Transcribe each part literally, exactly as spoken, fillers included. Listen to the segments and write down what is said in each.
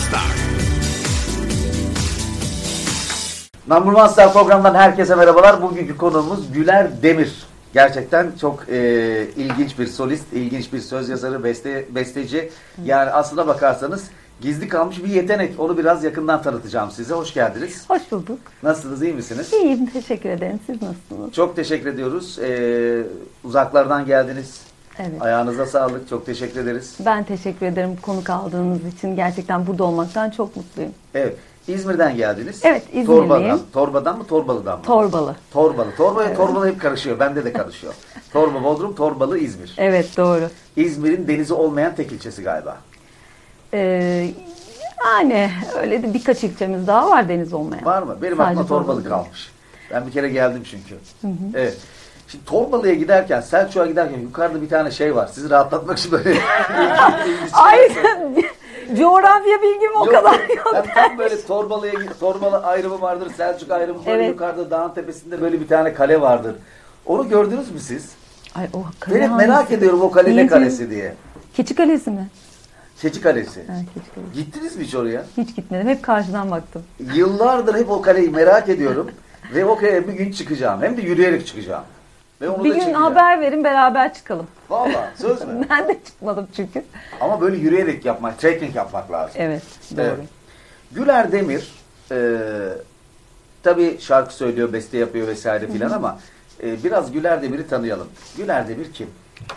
Star. Number One Star programından herkese merhabalar. Bugünkü konuğumuz Güler Demir. Gerçekten çok e, ilginç bir solist, ilginç bir söz yazarı, beste, besteci. Yani aslına bakarsanız gizli kalmış bir yetenek. Onu biraz yakından tanıtacağım size. Hoş geldiniz. Hoş bulduk. Nasılsınız, iyi misiniz? İyiyim, teşekkür ederim. Siz nasılsınız? Çok teşekkür ediyoruz. Ee, uzaklardan geldiniz. Evet. Ayağınıza sağlık. Çok teşekkür ederiz. Ben teşekkür ederim konuk aldığınız için. Gerçekten burada olmaktan çok mutluyum. Evet. İzmir'den geldiniz. Evet, İzmirliyim. Torbadan, Torbadan mı, Torbalı'dan mı? Torbalı. Torbalı. Torbalı, Evet. Torbalı hep karışıyor. Bende de karışıyor. Torba, Bodrum, Torbalı, İzmir. Evet, doğru. İzmir'in denizi olmayan tek ilçesi galiba. Ee, yani öyle de birkaç ilçemiz daha var deniz olmayan. Var mı? Benim Sadece aklıma Torbalı Torbalı kalmış. Ben bir kere geldim çünkü. Hı hı. Evet. Şimdi Torbalı'ya giderken, Selçuk'a giderken yukarıda bir tane şey var. Sizi rahatlatmak için böyle... Ay, coğrafya bilgim o yok, kadar yok. Ben tam böyle Torbalı'ya Torbalı ayrımı vardır, Selçuk ayrımı böyle Evet. yukarıda dağın tepesinde böyle bir tane kale vardır. Onu gördünüz mü siz? Ay, o kale Ben hep hangisi? merak ediyorum o kale ne Neydi? kalesi diye. Keçi Kalesi mi? Keçi Kalesi. Ha, Keçi Kalesi. Gittiniz mi hiç oraya? Hiç gitmedim. Hep karşıdan baktım. Yıllardır hep o kaleyi merak ediyorum. Ve o kaleye bir gün çıkacağım. Hem de yürüyerek çıkacağım. Ve onu Bir da gün çekeceğim. haber verin, beraber çıkalım. Vallahi söz mü? Ben de çıkmadım çünkü. Ama böyle yürüyerek yapmak, trekking yapmak lazım. Evet, doğru. Evet. Güler Demir e, tabii şarkı söylüyor, beste yapıyor vesaire filan ama e, biraz Güler Demir'i tanıyalım. Güler Demir kim?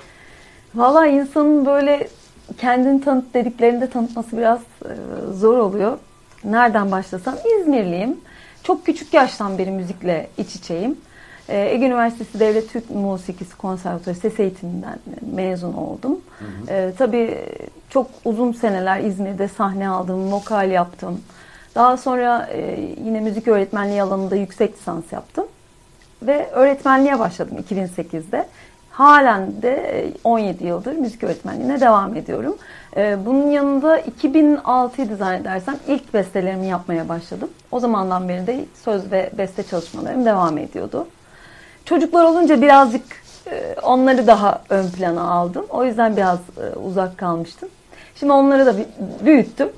Valla insanın böyle kendini tanıt dediklerinde tanıtması biraz e, zor oluyor. Nereden başlasam? İzmirliyim. Çok küçük yaştan beri müzikle iç içeyim. E, Ege Üniversitesi Devlet Türk Musikisi Konservatuarı Ses Eğitiminden mezun oldum. Hı hı. E, tabii çok uzun seneler İzmir'de sahne aldım, vokal yaptım. Daha sonra e, yine müzik öğretmenliği alanında yüksek lisans yaptım. Ve öğretmenliğe başladım iki bin sekizde. Halen de on yedi yıldır müzik öğretmenliğine devam ediyorum. Bunun yanında iki bin altıydı zannedersem ilk bestelerimi yapmaya başladım. O zamandan beri de söz ve beste çalışmalarım devam ediyordu. Çocuklar olunca birazcık onları daha ön plana aldım. O yüzden biraz uzak kalmıştım. Şimdi onları da büyüttüm.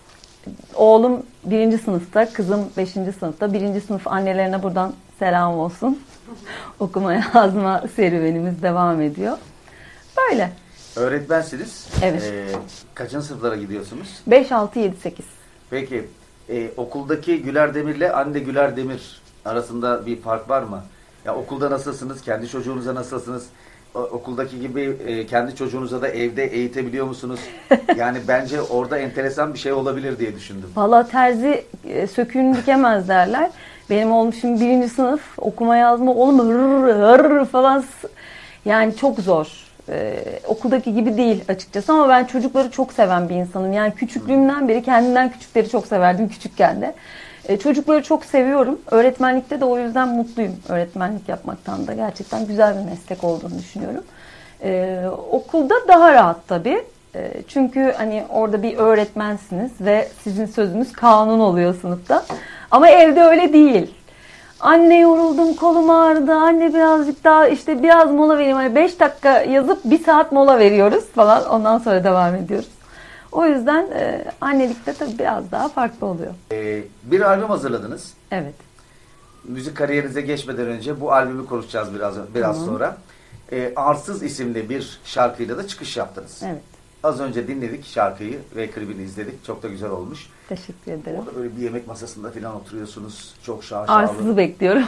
Oğlum birinci sınıfta, kızım beşinci sınıfta. Birinci sınıf annelerine buradan selam olsun. Okuma yazma serüvenimiz devam ediyor. Böyle. Öğretmensiniz. Evet. E, kaçıncı sınıflara gidiyorsunuz? beş, altı, yedi, sekiz. Peki e, okuldaki Güler Demir'le anne Güler Demir arasında bir fark var mı? Ya okulda nasılsınız? Kendi çocuğunuza nasılsınız? O, okuldaki gibi e, kendi çocuğunuza da evde eğitebiliyor musunuz? Yani bence orada enteresan bir şey olabilir diye düşündüm. Valla terzi e, söküğünü dikemez derler. Benim oğlum şimdi birinci sınıf okuma yazma oğlum hırr hırr falan yani çok zor. Ee, okuldaki gibi değil açıkçası ama ben çocukları çok seven bir insanım. Yani küçüklüğümden beri kendimden küçükleri çok severdim küçükken de. Ee, çocukları çok seviyorum. Öğretmenlikte de o yüzden mutluyum. Öğretmenlik yapmaktan da gerçekten güzel bir meslek olduğunu düşünüyorum. Ee, okulda daha rahat tabii. Ee, çünkü hani orada bir öğretmensiniz ve sizin sözünüz kanun oluyor sınıfta. Ama evde öyle değil. Anne yoruldum, kolum ağrıdı, anne birazcık daha işte biraz mola vereyim. Hani beş dakika yazıp bir saat mola veriyoruz falan. Ondan sonra devam ediyoruz. O yüzden e, annelikte tabii biraz daha farklı oluyor. Ee, bir albüm hazırladınız. Evet. Müzik kariyerinize geçmeden önce bu albümü konuşacağız biraz biraz Hı-hı. sonra. Ee, Arsız isimli bir şarkıyla da çıkış yaptınız. Evet. Az önce dinledik şarkıyı ve klibini izledik. Çok da güzel olmuş. Teşekkür ederim. Orada böyle bir yemek masasında falan oturuyorsunuz. Çok şaşalı. Arsız'ı bekliyorum.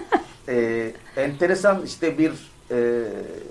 ee, enteresan işte bir e,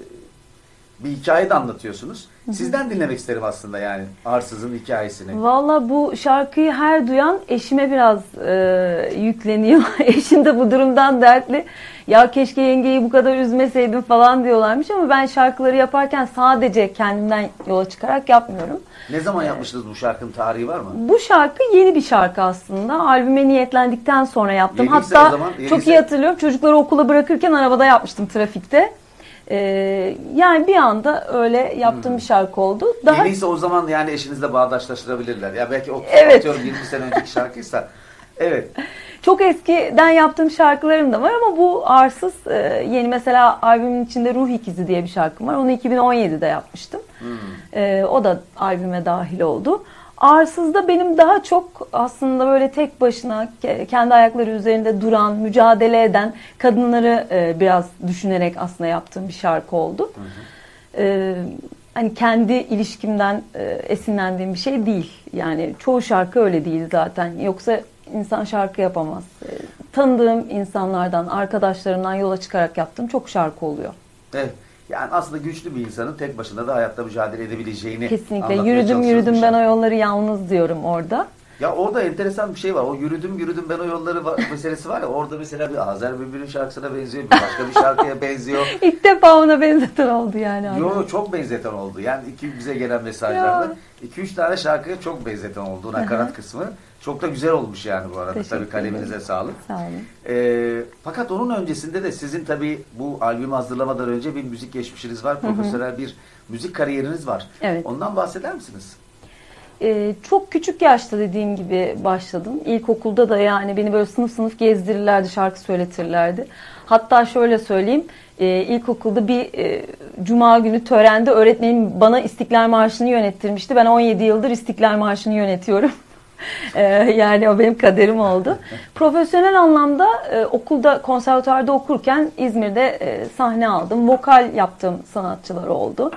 bir hikaye de anlatıyorsunuz. Sizden dinlemek isterim aslında yani Arsız'ın hikayesini. Valla bu şarkıyı her duyan eşime biraz e, yükleniyor. Eşim de bu durumdan dertli. Ya keşke yengeyi bu kadar üzmeseydim falan diyorlarmış ama ben şarkıları yaparken sadece kendimden yola çıkarak yapmıyorum. Ne zaman yapmıştınız bu şarkının tarihi var mı? Bu şarkı yeni bir şarkı aslında. Albüme niyetlendikten sonra yaptım. Yeniyse Hatta o zaman, yeniyse... çok iyi hatırlıyorum. Çocukları okula bırakırken arabada yapmıştım trafikte. Ee, yani bir anda öyle yaptığım hmm. bir şarkı oldu. Daha... Yeniyse o zaman yani eşinizle bağdaşlaştırabilirler. Ya belki o evet. atıyorum yirmi sene önceki şarkıysa. Evet. Çok eskiden yaptığım şarkılarım da var ama bu Arsız e, yeni mesela albümün içinde Ruh İkizi diye bir şarkım var. Onu iki bin on yedide yapmıştım. Hmm. E, o da albüme dahil oldu. Arsız'da benim daha çok aslında böyle tek başına kendi ayakları üzerinde duran, mücadele eden kadınları biraz düşünerek aslında yaptığım bir şarkı oldu. Hı hı. Ee, hani kendi ilişkimden esinlendiğim bir şey değil. Yani çoğu şarkı öyle değil zaten. Yoksa insan şarkı yapamaz. Tanıdığım insanlardan, arkadaşlarımdan yola çıkarak yaptığım çok şarkı oluyor. Evet. Yani aslında güçlü bir insanın tek başına da hayatta mücadele edebileceğini kesinlikle. Yürüdüm yürüdüm ben o yolları yalnız diyorum orada. Ya orada enteresan bir şey var. O yürüdüm yürüdüm ben o yolları var, meselesi var ya. Orada mesela bir Azer Bülbül'ün şarkısına benziyor. Bir başka bir şarkıya benziyor. İlk defa ona benzeten oldu yani. Yok çok benzeten oldu. Yani iki bize gelen mesajlarda. iki üç tane şarkıya çok benzeten oldu. Nakarat kısmı. Çok da güzel olmuş yani bu arada. Teşekkür tabii kaleminize ederim. Sağlık. Sağ olun. Ee, fakat onun öncesinde de sizin tabii bu albümü hazırlamadan önce bir müzik geçmişiniz var. Profesyonel bir müzik kariyeriniz var. Evet. Ondan bahseder misiniz? Ee, çok küçük yaşta dediğim gibi başladım. İlkokulda da yani beni böyle sınıf sınıf gezdirirlerdi, şarkı söyletirlerdi. Hatta şöyle söyleyeyim, e, ilkokulda bir e, cuma günü törende öğretmenim bana İstiklal Marşı'nı yönettirmişti. Ben on yedi yıldır İstiklal Marşı'nı yönetiyorum. e, yani o benim kaderim oldu. Profesyonel anlamda e, okulda, konservatuvarda okurken İzmir'de e, sahne aldım. Vokal yaptığım sanatçılar oldu.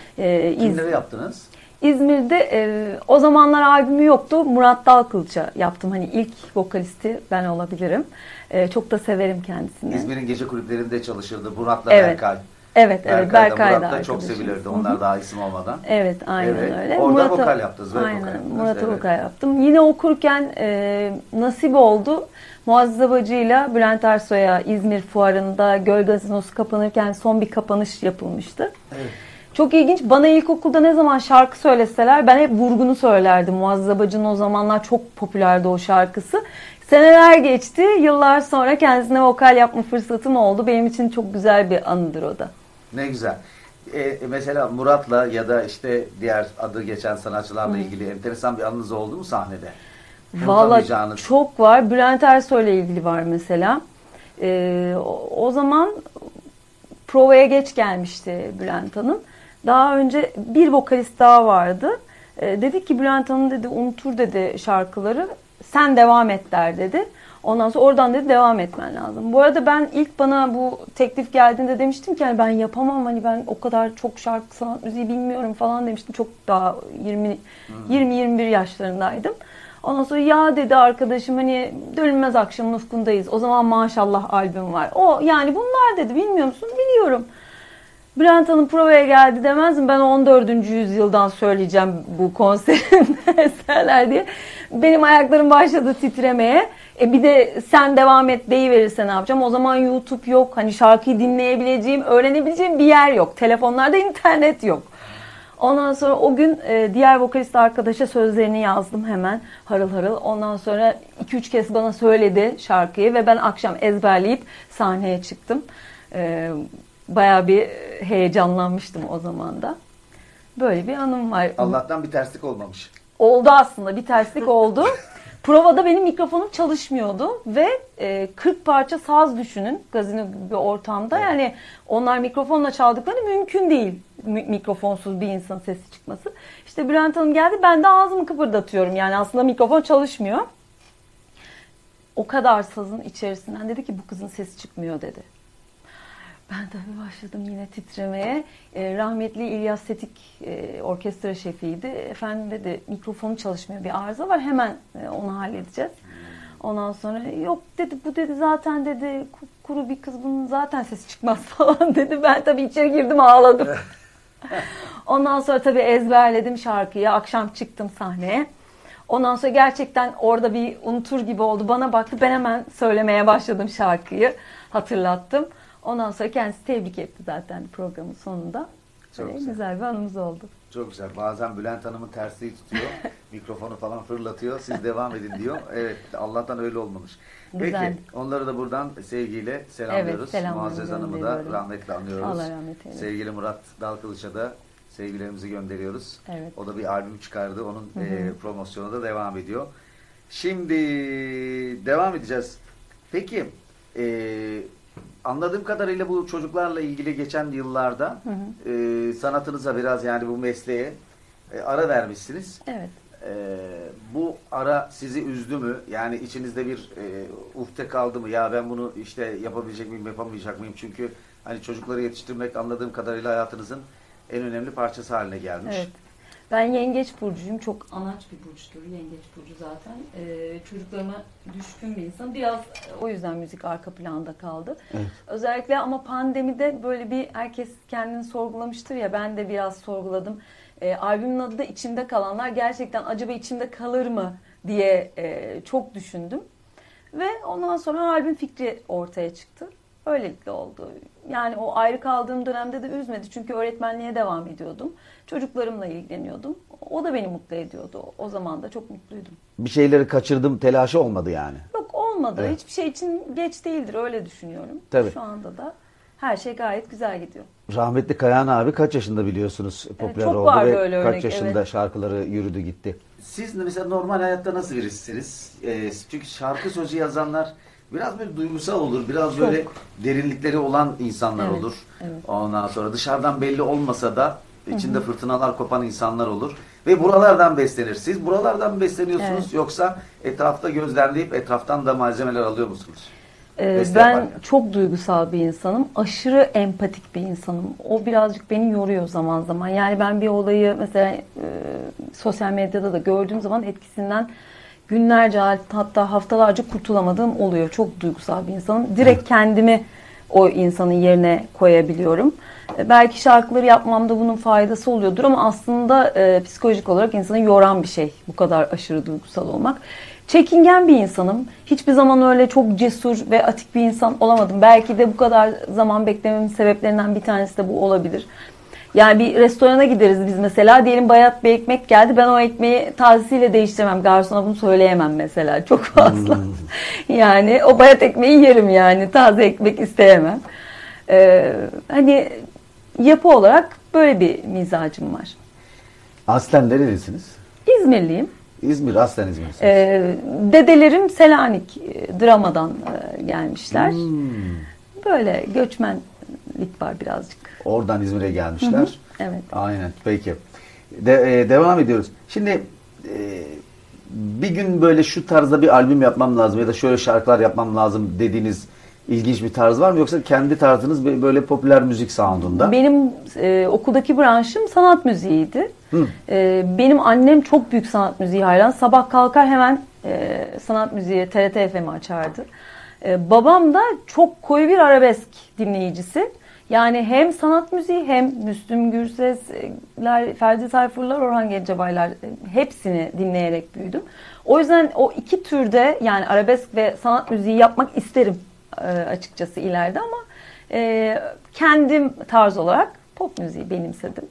E, Kimlere İz... yaptınız? İzmir'de e, o zamanlar albümü yoktu. Murat Dalkılıç'a yaptım. Hani ilk vokalisti ben olabilirim. E, çok da severim kendisini. İzmir'in gece kulüplerinde çalışırdı. Murat'la evet. Berkay. Evet, evet. Berkay da Murat da çok sevilirdi. Onlar daha isim olmadan. Evet, aynen evet. öyle. Orada Murat'a, vokal yaptınız. Aynen. Murat'a evet. vokal yaptım. Yine okurken e, nasip oldu. Muazzez Abacı'yla Bülent Ersoy'a İzmir Fuarı'nda Göl Gazinosu kapanırken son bir kapanış yapılmıştı. Evet. Çok ilginç. Bana ilkokulda ne zaman şarkı söyleseler ben hep vurgunu söylerdim. Muazzez Abacı'nın o zamanlar çok popülerdi o şarkısı. Seneler geçti. Yıllar sonra kendisine vokal yapma fırsatım oldu. Benim için çok güzel bir anıdır o da. Ne güzel. Ee, mesela Murat'la ya da işte diğer adı geçen sanatçılarla Hı. ilgili enteresan bir anınız oldu mu sahnede? Vallahi çok var. Bülent Ersoy'la ilgili var mesela. Ee, o, o zaman provaya geç gelmişti Bülent Hanım. Daha önce bir vokalist daha vardı. E, dedi ki Bülent Hanım dedi unutur dedi şarkıları. Sen devam et der dedi. Ondan sonra oradan dedi devam etmen lazım. Bu arada ben ilk bana bu teklif geldiğinde demiştim ki yani ben yapamam hani ben o kadar çok şarkı sanat müziği bilmiyorum falan demiştim. Çok daha yirmi yirmi yirmi bir yaşlarındaydım. Ondan sonra ya dedi arkadaşım hani Dönülmez Akşamın Ufkundayız. O zaman Maşallah albüm var. O yani bunlar dedi bilmiyor musun? Biliyorum. Bülent Hanım provaya geldi demez mi? Ben on dördüncü yüzyıldan söyleyeceğim bu konserin eserler diye. Benim ayaklarım başladı titremeye. E bir de sen devam et deyiverirse ne yapacağım? O zaman YouTube yok. Hani şarkıyı dinleyebileceğim, öğrenebileceğim bir yer yok. Telefonlarda internet yok. Ondan sonra o gün e, diğer vokalist arkadaşa sözlerini yazdım hemen harıl harıl. Ondan sonra iki üç kez bana söyledi şarkıyı ve ben akşam ezberleyip sahneye çıktım. E, bayağı bir heyecanlanmıştım o zaman da. Böyle bir anım var. Allah'tan bir terslik olmamış. Oldu aslında bir terslik oldu. Provada benim mikrofonum çalışmıyordu ve e, kırk parça saz düşünün gazino gibi bir ortamda. Evet. Yani onlar mikrofonla çaldıkları mümkün değil. Mi- mikrofonsuz bir insan sesi çıkması. İşte Bülent Hanım geldi ben de ağzımı kıpırdatıyorum. Yani aslında mikrofon çalışmıyor. O kadar sazın içerisinden dedi ki bu kızın sesi çıkmıyor dedi. Ben tabii başladım yine titremeye. E, rahmetli İlyas Tetik e, orkestra şefiydi. Efendim dedi mikrofonu çalışmıyor bir arıza var hemen e, onu halledeceğiz. Ondan sonra yok dedi bu dedi zaten dedi kuru bir kız bunun zaten sesi çıkmaz falan dedi. Ben tabii içeri girdim ağladım. Ondan sonra tabii ezberledim şarkıyı. Akşam çıktım sahneye. Ondan sonra gerçekten orada bir unutur gibi oldu. Bana baktı ben hemen söylemeye başladım şarkıyı. Hatırlattım. Ondan sonra kendisi tebrik etti zaten programın sonunda. Çok güzel. güzel bir anımız oldu. Çok güzel. Bazen Bülent Hanım'ın tersliği tutuyor. Mikrofonu falan fırlatıyor. Siz devam edin diyor. Evet. Allah'tan öyle olmamış. Güzel. Peki. Onları da buradan sevgiyle selamlıyoruz. Evet, Muazzez Hanım'ı da rahmetle anıyoruz. Allah rahmet eylesin. Sevgili Murat Dalkılıç'a da sevgilerimizi gönderiyoruz. Evet. O da bir albüm çıkardı. Onun hı hı. E, promosyonu da devam ediyor. Şimdi devam edeceğiz. Peki eee anladığım kadarıyla bu çocuklarla ilgili geçen yıllarda hı hı. E, sanatınıza biraz yani bu mesleğe e, ara vermişsiniz. Evet. Ee, bu ara sizi üzdü mü? Yani içinizde bir e, ufte kaldı mı? Ya ben bunu işte yapabilecek miyim, yapamayacak mıyım? Çünkü hani çocukları yetiştirmek anladığım kadarıyla hayatınızın en önemli parçası haline gelmiş. Evet. Ben yengeç burcuyum. Çok anaç bir burçtur. Yengeç burcu zaten. Ee, çocuklarıma düşkün bir insan. Biraz o yüzden müzik arka planda kaldı. Evet. Özellikle ama pandemide böyle bir herkes kendini sorgulamıştır ya, ben de biraz sorguladım. Ee, albümün adı da İçimde Kalanlar. Gerçekten acaba içimde kalır mı diye e, çok düşündüm. Ve ondan sonra albüm fikri ortaya çıktı. Öylelikle oldu. Yani o ayrı kaldığım dönemde de üzmedi. Çünkü öğretmenliğe devam ediyordum. Çocuklarımla ilgileniyordum. O da beni mutlu ediyordu. O zaman da çok mutluydum. Bir şeyleri kaçırdım telaşı olmadı yani. Yok, olmadı. Evet. Hiçbir şey için geç değildir. Öyle düşünüyorum. Tabii. Şu anda da her şey gayet güzel gidiyor. Rahmetli Kayahan abi kaç yaşında biliyorsunuz popüler çok oldu var ve böyle kaç örnek, yaşında evet. şarkıları yürüdü gitti. Siz mesela normal hayatta nasıl birisiniz? Ee, çünkü şarkı sözü yazanlar biraz böyle duygusal olur, biraz Çok. böyle derinlikleri olan insanlar Evet, olur. evet. Ondan sonra dışarıdan belli olmasa da içinde fırtınalar kopan insanlar olur. Ve buralardan beslenir. Siz buralardan mı besleniyorsunuz Evet. yoksa etrafta gözlemleyip etraftan da malzemeler alıyor musunuz? Ee, Beste ben yaparken. çok duygusal bir insanım. Aşırı empatik bir insanım. O birazcık beni yoruyor zaman zaman. Yani ben bir olayı mesela e, sosyal medyada da gördüğüm zaman etkisinden günlerce, hatta haftalarca kurtulamadığım oluyor. Çok duygusal bir insanım. Direkt kendimi o insanın yerine koyabiliyorum. E, belki şarkıları yapmamda bunun faydası oluyordur ama aslında e, psikolojik olarak insanı yoran bir şey bu kadar aşırı duygusal olmak. Çekingen bir insanım. Hiçbir zaman öyle çok cesur ve atik bir insan olamadım. Belki de bu kadar zaman beklememin sebeplerinden bir tanesi de bu olabilir. Yani bir restorana gideriz biz mesela. Diyelim bayat bir ekmek geldi. Ben o ekmeği tazesiyle değiştiremem. Garsona bunu söyleyemem mesela. Çok fazla. Hmm. Yani o bayat ekmeği yerim yani. Taze ekmek isteyemem. Ee, hani yapı olarak böyle bir mizacım var. Aslen nerelisiniz? İzmirliyim. İzmir, aslen İzmir'siniz. Ee, dedelerim Selanik, e, Drama'dan e, gelmişler. Hmm. Böyle göçmenlik var birazcık. Oradan İzmir'e gelmişler. Hı hı, evet. Aynen. Peki. De, e, devam ediyoruz. Şimdi e, bir gün böyle şu tarzda bir albüm yapmam lazım ya da şöyle şarkılar yapmam lazım dediğiniz ilginç bir tarz var mı? Yoksa kendi tarzınız böyle popüler müzik sound'unda? Benim e, okuldaki branşım sanat müziğiydi. Hı. E, benim annem çok büyük sanat müziği hayran. Sabah kalkar hemen e, sanat müziği T R T F M açardı. E, babam da çok koyu bir arabesk dinleyicisi. Yani hem sanat müziği hem Müslüm Gürsesler, Ferdi Tayfurlar, Orhan Gencebaylar hepsini dinleyerek büyüdüm. O yüzden o iki türde yani arabesk ve sanat müziği yapmak isterim açıkçası ileride ama e, kendim tarz olarak pop müziği benimsedim.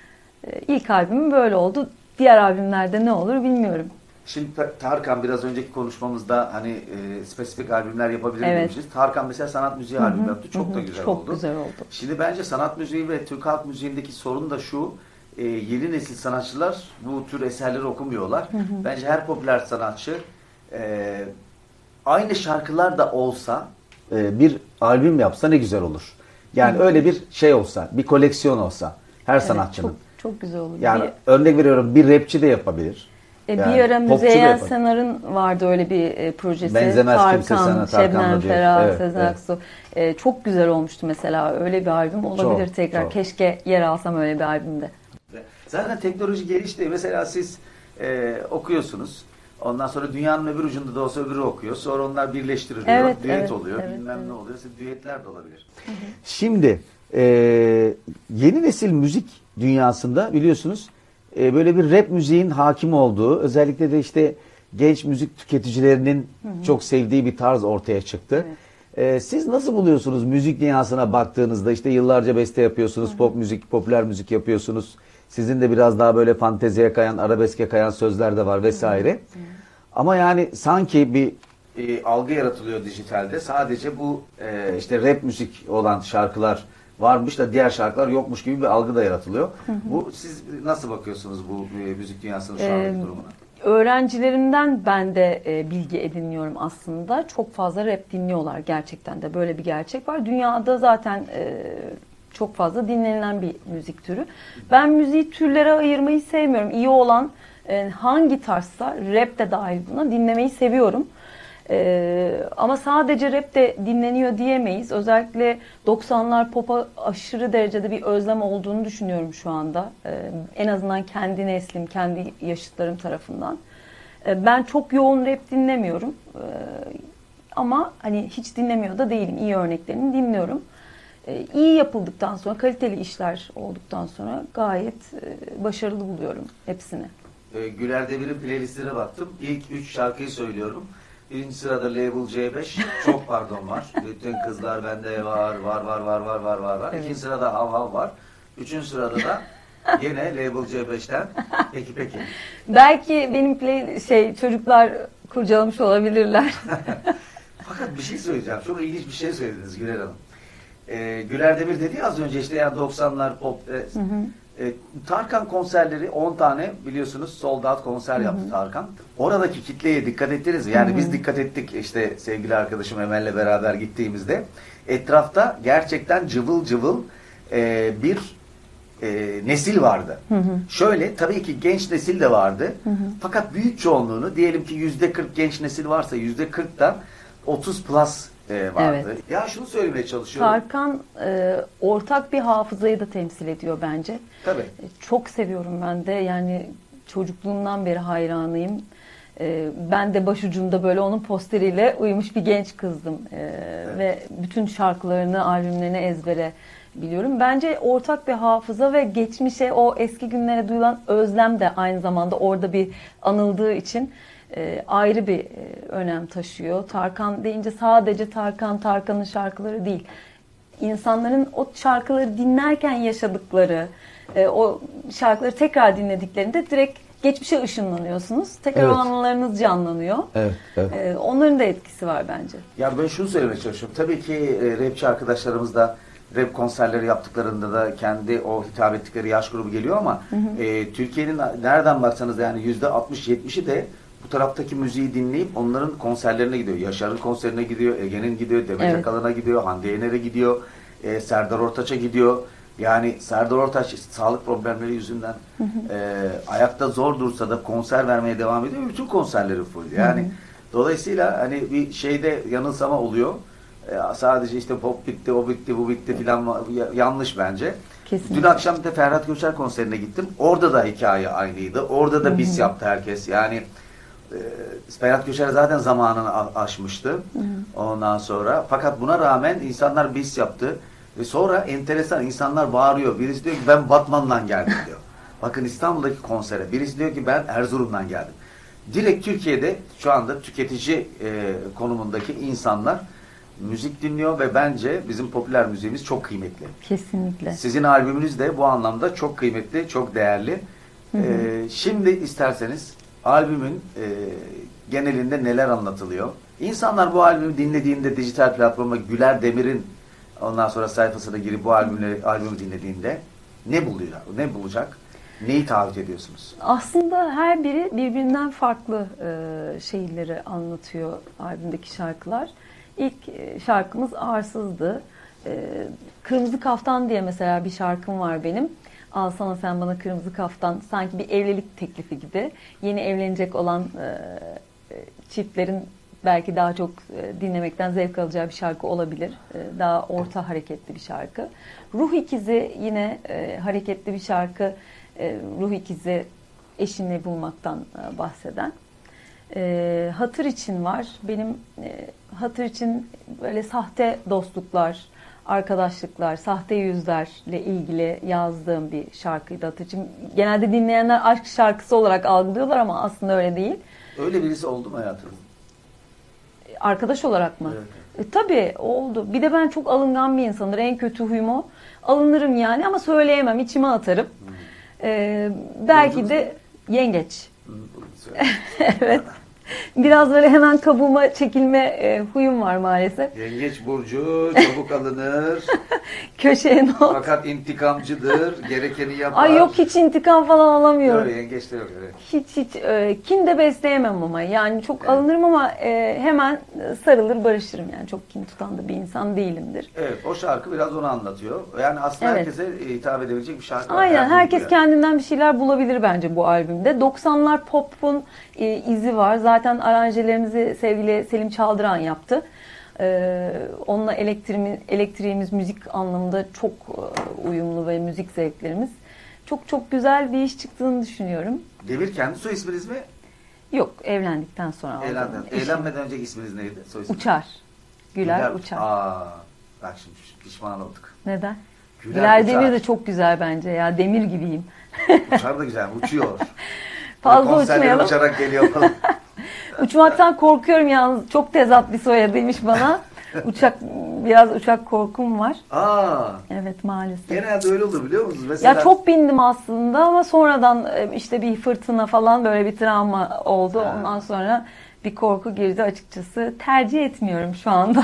E, ilk albümüm böyle oldu. Diğer albümlerde ne olur bilmiyorum. Şimdi Tarkan biraz önceki konuşmamızda hani e, spesifik albümler yapabilir Evet. demişiz. Tarkan mesela sanat müziği albüm yaptı. Çok da güzel Çok oldu. güzel oldu. Şimdi bence sanat müziği ve Türk halk müziğindeki sorun da şu. E, yeni nesil sanatçılar bu tür eserleri okumuyorlar. Hı hı. Bence her popüler sanatçı e, aynı şarkılar da olsa E, bir albüm yapsa ne güzel olur. Yani Hı. öyle bir şey olsa, bir koleksiyon olsa her Evet, sanatçının. çok, çok güzel oldu. Yani Bir- örnek veriyorum bir rapçi de yapabilir. E, Yani bir ara popçu da Müzeyyen yapar. Senar'ın vardı öyle bir e, projesi. Benzemez kimse Tarkan, sana, Tarkan'la Şebnem diyor. Ferah, Evet, Sezen evet. Aksu. E, çok güzel olmuştu mesela. Öyle bir albüm olabilir Çok, tekrar. çok. Keşke yer alsam öyle bir albümde. zaten teknoloji gelişti. Mesela siz e, okuyorsunuz. Ondan sonra dünyanın öbür ucunda da olsa öbürü okuyor. Sonra onlar birleştiriliyor. Evet, düet evet, oluyor. evet, bilmem evet. ne oluyor. İşte düetler de olabilir. Şimdi e, yeni nesil müzik dünyasında biliyorsunuz e, böyle bir rap müziğin hakim olduğu, özellikle de işte genç müzik tüketicilerinin çok sevdiği bir tarz ortaya çıktı. E, siz nasıl buluyorsunuz müzik dünyasına baktığınızda? İşte yıllarca beste yapıyorsunuz, pop müzik, popüler müzik yapıyorsunuz. Sizin de biraz daha böyle fanteziye kayan, arabeske kayan sözler de var vesaire. Ama yani sanki bir E, algı yaratılıyor dijitalde. Sadece bu e, işte rap müzik olan şarkılar varmış da diğer şarkılar yokmuş gibi bir algı da yaratılıyor. bu siz nasıl bakıyorsunuz bu e, müzik dünyasının şu Ee, andaki durumuna? Öğrencilerimden ben de e, bilgi ediniyorum aslında. Çok fazla rap dinliyorlar gerçekten de. Böyle bir gerçek var. Dünyada zaten e, çok fazla dinlenilen bir müzik türü. Ben müziği türlere ayırmayı sevmiyorum. İyi olan E, hangi tarzsa, rap de dahil buna, dinlemeyi seviyorum. Ee, ama sadece rap de dinleniyor diyemeyiz. Özellikle doksanlar pop'a aşırı derecede bir özlem olduğunu düşünüyorum şu anda. Ee, en azından kendi neslim, kendi yaşıtlarım tarafından. Ee, ben çok yoğun rap dinlemiyorum. Ee, ama hani hiç dinlemiyor da değilim. İyi örneklerini dinliyorum. Ee, iyi yapıldıktan sonra, kaliteli işler olduktan sonra gayet e, başarılı buluyorum hepsini. Ee, Güler Demir'in playlistine baktım. İlk üç şarkıyı söylüyorum. Birinci sırada Label C beş, çok pardon var. Bütün kızlar bende var, var, var, var, var, var, var, var. Evet. İkinci sırada Hav Hav var. Üçüncü sırada da yine Label C beşten Peki Peki. Belki benim play, şey çocuklar kurcalamış olabilirler. Fakat bir şey söyleyeceğim. Çok ilginç bir şey söylediniz Güler Hanım. Ee, Güler Demir dedi az önce işte yani doksanlar pop. E, Hı hı. e, Tarkan konserleri on tane biliyorsunuz sold out konser yaptı, hı hı, Tarkan. Oradaki kitleye dikkat ettiniz mi? Yani, hı hı, biz dikkat ettik işte sevgili arkadaşım Emel'le beraber gittiğimizde. Etrafta gerçekten cıvıl cıvıl e, bir e, nesil vardı. Hı hı. Şöyle tabii ki genç nesil de vardı. Hı hı. Fakat büyük çoğunluğunu diyelim ki yüzde kırk genç nesil varsa yüzde kırk da otuz plus e, vardı. Evet. Ya şunu söylemeye çalışıyorum. Tarkan e, ortak bir hafızayı da temsil ediyor bence. Tabii. E, çok seviyorum ben de. Yani çocukluğumdan beri hayranıyım. E, ben de başucumda böyle onun posteriyle uyumuş bir genç kızdım. E, evet. Ve bütün şarkılarını, albümlerini ezbere biliyorum. Bence ortak bir hafıza ve geçmişe, o eski günlere duyulan özlem de aynı zamanda orada bir anıldığı için e, ayrı bir e, önem taşıyor. Tarkan deyince sadece Tarkan, Tarkan'ın şarkıları değil. İnsanların o şarkıları dinlerken yaşadıkları, e, o şarkıları tekrar dinlediklerinde direkt geçmişe ışınlanıyorsunuz. Tekrar evet. o anılarınız canlanıyor. Evet, evet. E, onların da etkisi var bence. Ya ben şunu söylemeye çalışıyorum. Tabii ki e, rapçi arkadaşlarımız da rap konserleri yaptıklarında da kendi o hitap ettikleri yaş grubu geliyor ama hı hı. E, Türkiye'nin nereden baksanız da yani yüzde altmış yetmişi de bu taraftaki müziği dinleyip onların konserlerine gidiyor. Yaşar'ın konserine gidiyor, Ege'nin gidiyor, Demet evet. Akalın'a gidiyor, Hande Yener'e gidiyor, e, Serdar Ortaç'a gidiyor. Yani Serdar Ortaç sağlık problemleri yüzünden hı hı. E, ayakta zor dursa da konser vermeye devam ediyor. Bütün konserleri full. Yani hı hı. dolayısıyla hani bir şeyde yanılsama oluyor. E, sadece işte pop bitti, o bitti, bu bitti filan yanlış bence. Kesinlikle. Dün akşam da Ferhat Göçer konserine gittim. Orada da hikaye aynıydı. Orada da bis yaptı herkes. Yani e, Ferhat Göçer zaten zamanını aşmıştı. Hı hı. Ondan sonra. Fakat buna rağmen insanlar bis yaptı. Ve sonra enteresan insanlar bağırıyor. Birisi diyor ki ben Batman'dan geldim diyor. Bakın İstanbul'daki konsere. Birisi diyor ki ben Erzurum'dan geldim. Direkt Türkiye'de şu anda tüketici e, konumundaki insanlar müzik dinliyor ve bence bizim popüler müziğimiz çok kıymetli. Kesinlikle. Sizin albümünüz de bu anlamda çok kıymetli, çok değerli. Hı hı. Ee, şimdi isterseniz albümün e, genelinde neler anlatılıyor? İnsanlar bu albümü dinlediğinde dijital platforma Güler Demir'in ondan sonra sayfasına girip bu albümü, albümü dinlediğinde ne bulacak? Ne bulacak? Neyi taahhüt ediyorsunuz? Aslında her biri birbirinden farklı e, şeyleri anlatıyor albümdeki şarkılar. İlk şarkımız Arsız'dı. Kırmızı Kaftan diye mesela bir şarkım var benim. Alsana sen bana kırmızı kaftan. Sanki bir evlilik teklifi gibi. Yeni evlenecek olan çiftlerin belki daha çok dinlemekten zevk alacağı bir şarkı olabilir. Daha orta hareketli bir şarkı. Ruh İkizi yine hareketli bir şarkı. Ruh İkizi eşini bulmaktan bahseden. E, hatır için var. Benim e, hatır için böyle sahte dostluklar, arkadaşlıklar, sahte yüzlerle ilgili yazdığım bir şarkıydı hatır için. Genelde dinleyenler aşk şarkısı olarak algılıyorlar ama aslında öyle değil. Öyle birisi oldu mu hayatınızda? Arkadaş olarak mı? Evet. E, tabii oldu. Bir de ben çok alıngan bir insandır. En kötü huyum o. Alınırım yani ama söyleyemem. İçime atarım. Hmm. E, belki de yengeç. Evet. Biraz böyle hemen kabuğuma çekilme e, huyum var maalesef. Yengeç burcu çabuk alınır. Köşeye not. Fakat intikamcıdır. Gerekeni yapar. Ay yok, hiç intikam falan alamıyorum. Öyle yengeçte yok öyle. Hiç hiç e, kin de besleyemem ama yani çok evet. alınırım ama e, hemen sarılır barışırım yani çok kin tutan da bir insan değilimdir. Evet, o şarkı biraz onu anlatıyor. Yani aslında Evet. herkese hitap edebilecek bir şarkı. Aynen, Her herkes yani. kendinden bir şeyler bulabilir bence bu albümde. doksanlar pop'un e, izi var. Zaten aranjelerimizi sevgili Selim Çaldıran yaptı. Ee, onunla elektriğimiz, elektriğimiz müzik anlamında çok e, uyumlu ve müzik zevklerimiz. Çok çok güzel bir iş çıktığını düşünüyorum. Demir kendi soy isminiz mi? Yok, evlendikten sonra aldım. Evlendin. eşim. Evlenmeden önceki isminiz neydi? Soy isminiz? Uçar. Güler, Uçar. Aa, bak şimdi pişman olduk. Neden? Güler, Güler Uçar. Demir de çok güzel bence ya. Demir gibiyim. Uçar da güzel, uçuyor. Fazla konserlere uçmayalım. uçarak geliyor falan. Uçmaktan korkuyorum yalnız. Çok tezat bir soyadıymış bana. Uçak, biraz uçak korkum var. Aa, Evet, maalesef. genelde öyle olur biliyor musunuz? Mesela... Ya çok bindim aslında ama sonradan e, işte bir fırtına falan, böyle bir travma oldu. Ha. Ondan sonra bir korku girdi açıkçası. Tercih etmiyorum şu anda.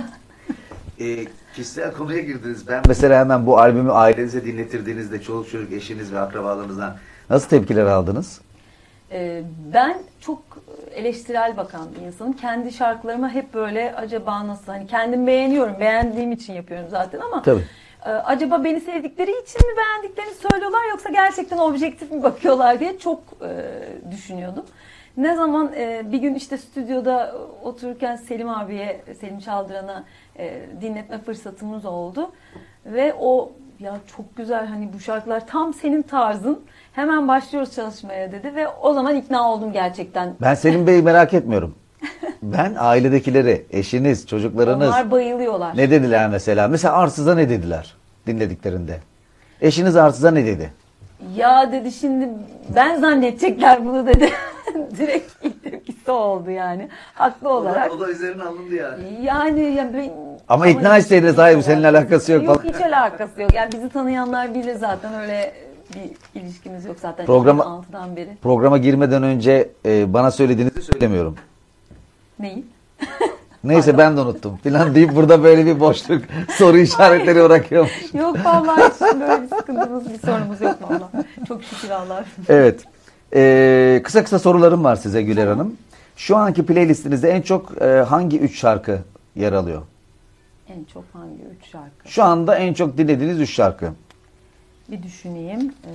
E, kişisel konuya girdiniz. Ben mesela hemen bu albümü ailenize dinletirdiğinizde çoluk çocuk, eşiniz ve akrabalarınızdan nasıl tepkiler aldınız? Ee, ben çok eleştirel bakan bir insanım. Kendi şarkılarıma hep böyle acaba nasıl, hani kendim beğeniyorum, beğendiğim için yapıyorum zaten ama Tabii. e, acaba beni sevdikleri için mi beğendiklerini söylüyorlar yoksa gerçekten objektif mi bakıyorlar diye çok e, düşünüyordum. Ne zaman e, bir gün işte stüdyoda otururken Selim abiye, Selim Çaldıran'a e, dinletme fırsatımız oldu ve o, ya çok güzel, hani bu şarkılar tam senin tarzın, hemen başlıyoruz çalışmaya dedi ve o zaman ikna oldum gerçekten. Ben Selim Bey'i merak etmiyorum. Ben ailedekileri, eşiniz, çocuklarınız Onlar bayılıyorlar. ne dediler mesela? Mesela Arsız'a ne dediler dinlediklerinde? Eşiniz Arsız'a ne dedi? Ya dedi, şimdi ben zannedecekler bunu dedi. Direkt ilk tepkisi oldu yani. Haklı olarak. O da, o da üzerine alındı yani. Yani ya ben, Ama ikna etseydiniz, hayır seninle alakası yok Yok, falan. hiç alakası yok. Yani bizi tanıyanlar bilir zaten, öyle bir ilişkimiz yok zaten. Programa- iki bin altıdan beri. Programa girmeden önce e, bana söylediğinizi söylemiyorum. Neyi? Neyse ben de unuttum filan deyip burada böyle bir boşluk, soru işaretleri bırakıyormuş. Yok vallahi hiç böyle bir sıkıntımız, bir sorunumuz yok vallahi. Çok şükür Allah'a. Evet. Ee, kısa kısa sorularım var size Güler Hanım. Şu anki playlistinizde en çok e, hangi üç şarkı yer alıyor? En çok hangi üç şarkı? Şu anda en çok dinlediğiniz üç şarkı. Bir düşüneyim. Ee,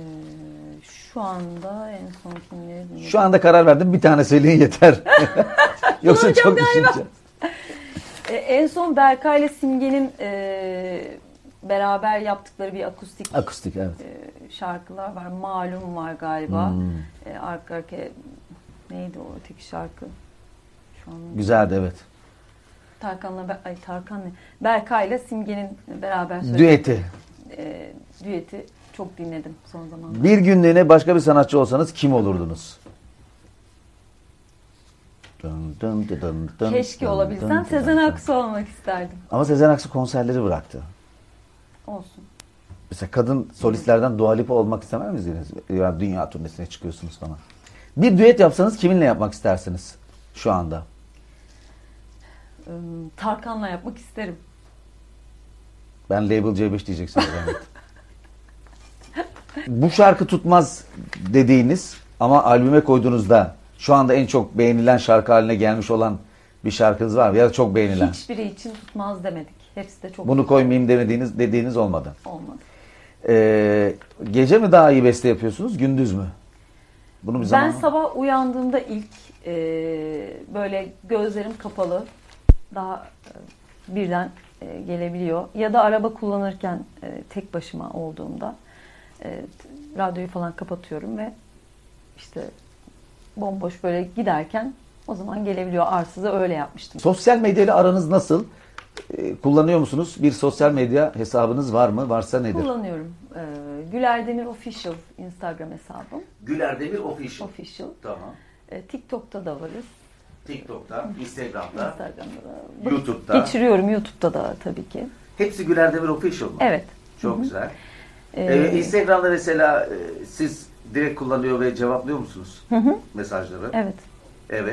şu anda en son kimleri dinledim? Şu anda karar verdim, bir tane söyleyin yeter. Yoksa Bulacağım çok galiba. düşüneceğim. Ee, en son Berkay ile Simge'nin e, beraber yaptıkları bir akustik Akustik, evet. e, şarkılar var. Malum var galiba. Hmm. E, arka arkaya neydi o öteki şarkı? Şu an Güzeldi, evet. Tarkan'la Ber- ay Tarkan ne? Berkay ile Simge'nin beraber söylediği Düeti. e, düeti çok dinledim son zamanlarda. Bir günlüğüne başka bir sanatçı olsanız kim olurdunuz? Dın dın dın dın dın Keşke dın olabilsem dın dın Sezen dın. Aksu olmak isterdim. Ama Sezen Aksu konserleri bıraktı. Olsun. Mesela kadın solistlerden Dua Lipa olmak istemez misiniz? Ya dünya turnesine çıkıyorsunuz falan. Bir düet yapsanız kiminle yapmak istersiniz şu anda? Ee, Tarkan'la yapmak isterim. Ben Label C beş diyeceksiniz. Bu şarkı tutmaz dediğiniz ama albüme koyduğunuzda şu anda en çok beğenilen şarkı haline gelmiş olan bir şarkınız var mı? Ya da çok beğenilen. Hiçbiri için tutmaz demedik. Hepsi de çok Bunu koymayayım demediğiniz dediğiniz olmadı. olmadı. Ee, gece mi daha iyi beste yapıyorsunuz, gündüz mü? Bunu bir Ben zaman... sabah uyandığımda ilk e, böyle gözlerim kapalı daha e, birden e, gelebiliyor. Ya da araba kullanırken e, tek başıma olduğumda e, radyoyu falan kapatıyorum ve işte bomboş böyle giderken o zaman gelebiliyor. Arsız'a öyle yapmıştım. Sosyal medyayla aranız nasıl? Ee, kullanıyor musunuz? Bir sosyal medya hesabınız var mı? Varsa nedir? Kullanıyorum. E, Güler Demir Official Instagram hesabım. Güler Demir Official. Official. Tamam. E, TikTok'ta da varız. TikTok'ta, Instagram'da, Instagram'da da. YouTube'da. Geçiriyorum YouTube'da da tabii ki. Hepsi Güler Demir Official mı? Evet. Çok Hı hı. güzel. Ee, Ee, Instagram'da mesela e, siz direkt kullanıyor ve cevaplıyor musunuz Hı hı. mesajları? Evet. Evet.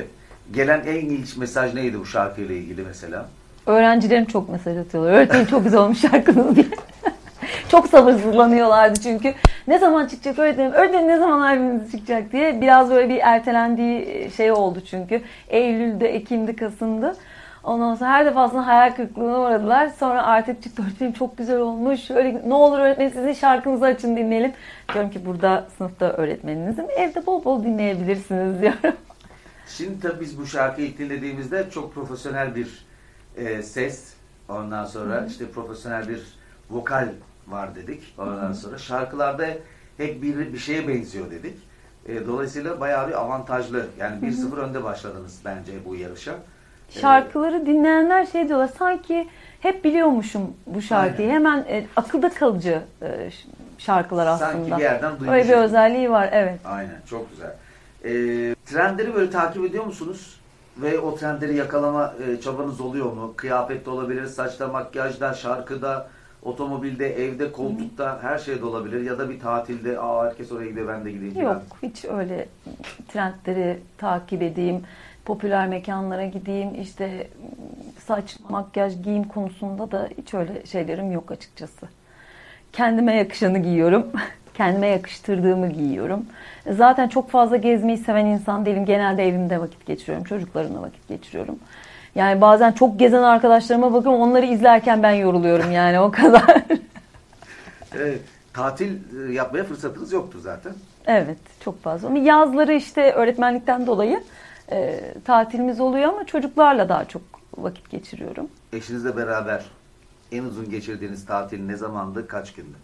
gelen en ilginç mesaj neydi bu şarkıyla ilgili mesela? Öğrencilerim çok mesaj atıyorlar. Öğretmenim çok güzel olmuş şarkınız diye. Çok sabırsızlanıyorlardı çünkü. Ne zaman çıkacak öğretmenim? Öğretmenim ne zaman albümünüz çıkacak diye. Biraz böyle bir ertelendiği şey oldu çünkü. Eylül'de, Ekim'de, Kasım'da. Ondan sonra her defasında hayal kırıklığına uğradılar. Sonra artık çıktı, öğretmenim çok güzel olmuş. Şöyle, ne olur öğretmenim sizin şarkınızı açın dinleyelim. Diyorum ki burada sınıfta öğretmeninizim. Evde bol bol dinleyebilirsiniz diyorum. Şimdi tabii biz bu şarkıyı ilk dinlediğimizde çok profesyonel bir e, ses, ondan sonra Hı. işte profesyonel bir vokal var dedik. Ondan Hı. sonra şarkılarda hep bir bir şeye benziyor dedik. E, dolayısıyla bayağı bir avantajlı. Yani bir sıfır önde başladınız bence bu yarışa. Şarkıları dinleyenler şey diyorlar, sanki hep biliyormuşum bu şarkıyı. Aynen. Hemen e, akılda kalıcı e, şarkılar aslında. Sanki bir yerden duymuşum. Öyle bir özelliği var, evet. Aynen, çok güzel. E, trendleri böyle takip ediyor musunuz? Ve o trendleri yakalama e, çabanız oluyor mu? Kıyafette olabilir, saçta, makyajda, şarkıda, otomobilde, evde, koltukta, Hı. her şeyde olabilir. Ya da bir tatilde, aa herkes oraya gidiyor, ben de gideyim. Yok, hiç öyle trendleri takip edeyim, popüler mekanlara gideyim, işte saç, makyaj, giyim konusunda da hiç öyle şeylerim yok açıkçası. Kendime yakışanı giyiyorum. Kendime yakıştırdığımı giyiyorum. Zaten çok fazla gezmeyi seven insan değilim. Genelde evimde vakit geçiriyorum. Çocuklarımla vakit geçiriyorum. Yani bazen çok gezen arkadaşlarıma bakıyorum. Onları izlerken ben yoruluyorum yani o kadar. Evet, tatil yapmaya fırsatınız yoktu zaten. Evet, çok fazla. Ama yazları işte öğretmenlikten dolayı e, tatilimiz oluyor ama çocuklarla daha çok vakit geçiriyorum. Eşinizle beraber en uzun geçirdiğiniz tatil ne zamandı, kaç gündü?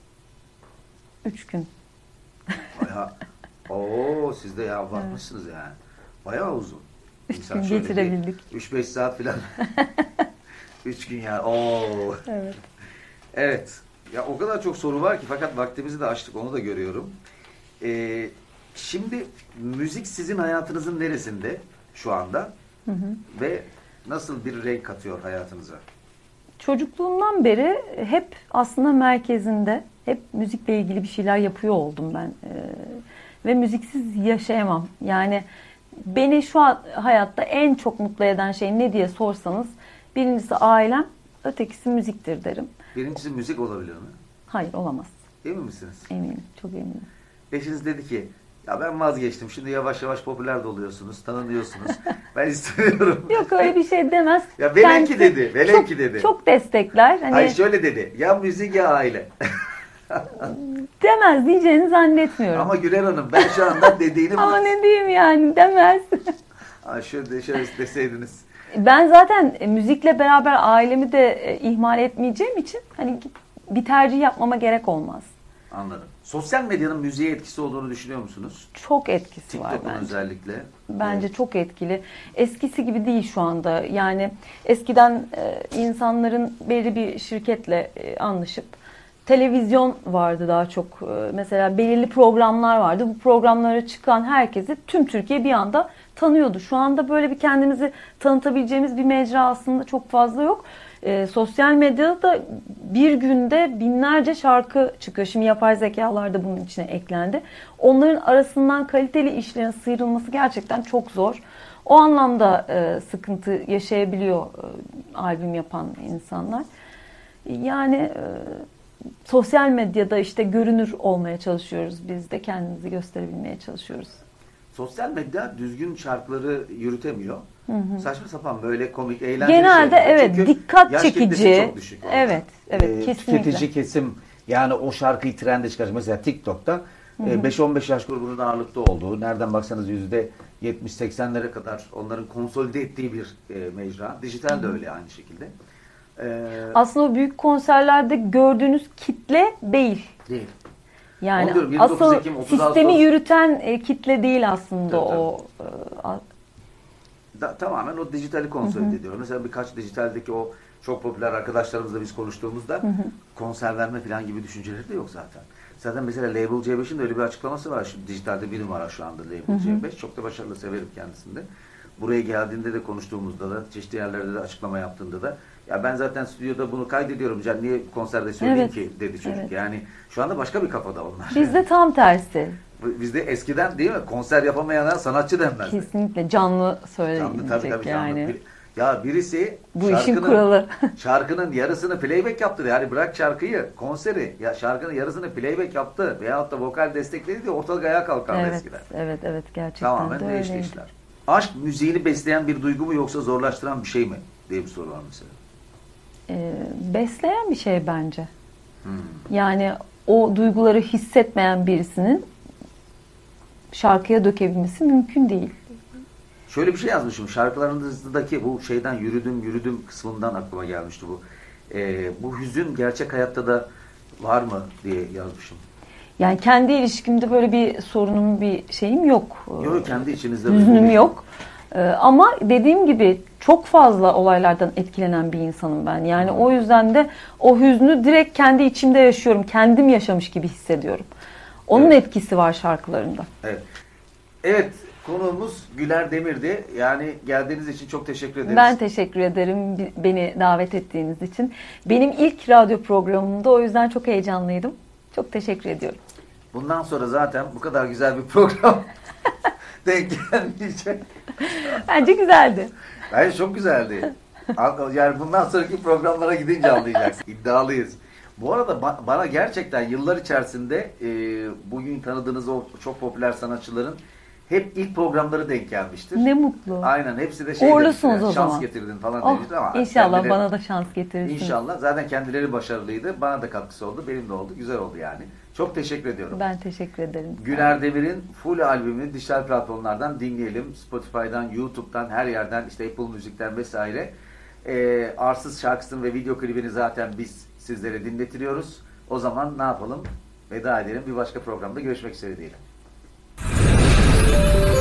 Üç gün. Bayağı, ooo siz de ya bakmışsınız evet. yani. Bayağı uzun. Üç İnsan gün getirebildik. Üç beş saat falan. Üç gün ya. Oo. Evet. Evet. Ya o kadar çok soru var ki fakat vaktimizi de açtık, onu da görüyorum. Ee, şimdi müzik sizin hayatınızın neresinde şu anda? Hı hı. Ve nasıl bir renk katıyor hayatınıza? Çocukluğumdan beri hep aslında merkezinde, hep müzikle ilgili bir şeyler yapıyor oldum ben. Ee, ve müziksiz yaşayamam. Yani beni şu an hayatta en çok mutlu eden şey ne diye sorsanız, birincisi ailem, ötekisi müziktir derim. Birincisi müzik olabilir mi? Hayır, olamaz. Emin misiniz? Eminim, çok eminim. Eşiniz dedi ki, ya ben vazgeçtim, şimdi yavaş yavaş popüler de oluyorsunuz, tanınıyorsunuz, ben istemiyorum. Yok, öyle bir şey demez. Ya velev ki dedi, velev ki dedi. Çok destekler. Hani... Hayır şöyle dedi, ya müzik ya aile. Demez, diyeceğini zannetmiyorum. Ama Güler Hanım, ben şu anda dediğini... Ama ne diyeyim yani, demez. Ay şöyle, şöyle deseydiniz. Ben zaten müzikle beraber ailemi de ihmal etmeyeceğim için hani bir tercih yapmama gerek olmaz. Anladım. Sosyal medyanın müziğe etkisi olduğunu düşünüyor musunuz? Çok etkisi TikTok'un var bence. özellikle. Bence evet. Çok etkili. Eskisi gibi değil şu anda. Yani eskiden e, insanların belli bir şirketle e, anlaşıp televizyon vardı daha çok. E, mesela belirli programlar vardı. Bu programlara çıkan herkesi tüm Türkiye bir anda tanıyordu. Şu anda böyle bir kendimizi tanıtabileceğimiz bir mecra aslında çok fazla yok. E, sosyal medyada da bir günde binlerce şarkı çıkıyor. Şimdi yapay zekalar da bunun içine eklendi. Onların arasından kaliteli işlerin sıyrılması gerçekten çok zor. O anlamda e, sıkıntı yaşayabiliyor e, albüm yapan insanlar. Yani e, sosyal medyada işte görünür olmaya çalışıyoruz. Biz de kendimizi gösterebilmeye çalışıyoruz. Sosyal medya düzgün şarkıları yürütemiyor. Hı hı. Saçma sapan böyle komik, eğlenceli genelde şeyler. evet, çünkü dikkat çekici. Çok düşük evet, evet ee, kesinlikle. Tüketici kesim yani o şarkıyı trende çıkaracak. Mesela TikTok'ta beş on beş yaş grubunun ağırlıkta olduğu, nereden baksanız yüzde yetmiş seksenlere kadar onların konsolide ettiği bir e, mecra. Dijital de öyle aynı şekilde. Ee, Aslında o büyük konserlerde gördüğünüz kitle değil. Değil. Yani diyorum, asıl Ekim, sistemi Ağustos... yürüten e, kitle değil aslında tabii, o. Tabii. E, da, tamamen o dijitali konsolide ediyor. Mesela birkaç dijitaldeki o çok popüler arkadaşlarımızla biz konuştuğumuzda hı hı. konser verme falan gibi düşünceleri de yok zaten. Zaten mesela Label C beşin de öyle bir açıklaması var. Şimdi dijitalde bir numara şu anda Label hı hı. C beş. Çok da başarılı, severim kendisini de. Buraya geldiğinde de konuştuğumuzda da, çeşitli yerlerde de açıklama yaptığında da ya ben zaten stüdyoda bunu kaydediyorum can, niye konserde söyleyeyim evet. ki dedi çocuk. Evet. Yani şu anda başka bir kafada onlar. Bizde tam tersi. Bizde eskiden değil mi? Konser yapamayana sanatçı denmez. Kesinlikle canlı Canlı tabii söyleyecek tabii canlı. yani. Bir- Ya birisi Bu işin şarkının, kuralı. şarkının yarısını playback yaptı. Yani bırak şarkıyı, konseri. Ya şarkının yarısını playback yaptı. Veyahut da vokal destekledi de ortalık ayağa kalkardı Evet, eskiden. evet, evet gerçekten Tamamen de değişti öyleydi. işler. Aşk müziğini besleyen bir duygu mu yoksa zorlaştıran bir şey mi diye bir soru var mesela. Ee, besleyen bir şey bence. Hmm. Yani o duyguları hissetmeyen birisinin şarkıya dökebilmesi mümkün değil. Şöyle bir şey yazmışım. Şarkılarınızdaki bu şeyden yürüdüm yürüdüm kısmından aklıma gelmişti bu. Ee, bu hüzün gerçek hayatta da var mı diye yazmışım. Yani kendi ilişkimde böyle bir sorunum, bir şeyim yok. Yok kendi içinizde. böyle Hüznüm bir- yok. Ee, Ama dediğim gibi çok fazla olaylardan etkilenen bir insanım ben. Yani o yüzden de o hüznü direkt kendi içimde yaşıyorum. Kendim yaşamış gibi hissediyorum. Onun Evet. etkisi var şarkılarımda. Evet. Evet, konuğumuz Güler Demir'di. Yani geldiğiniz için çok teşekkür ederiz. Ben teşekkür ederim bi- beni davet ettiğiniz için. Benim ilk radyo programımda, o yüzden çok heyecanlıydım. Çok teşekkür ediyorum. Bundan sonra zaten bu kadar güzel bir program denk gelmeyecek. Bence güzeldi. Bence çok güzeldi. Yani bundan sonraki programlara gidince anlayacaksın. İddialıyız. Bu arada ba- bana gerçekten yıllar içerisinde e, bugün tanıdığınız o çok popüler sanatçıların hep ilk programları denk gelmiştir. Ne mutlu. Aynen hepsi de şey Uğurlusunuz demişler, o şans zaman. getirdin falan Oh, demişler ama inşallah kendileri- bana da şans getirirsiniz. İnşallah. Zaten kendileri başarılıydı. Bana da katkısı oldu. Benim de oldu. Güzel oldu yani. Çok teşekkür ediyorum. Ben teşekkür ederim. Güler Demir'in full albümünü dijital platformlardan dinleyelim. Spotify'dan, YouTube'dan, her yerden, işte Apple Müzik'ten vesaire. Ee, Arsız şarkısını ve video klibini zaten biz sizlere dinletiliyoruz. O zaman ne yapalım? Veda edelim. Bir başka programda görüşmek üzere diyelim.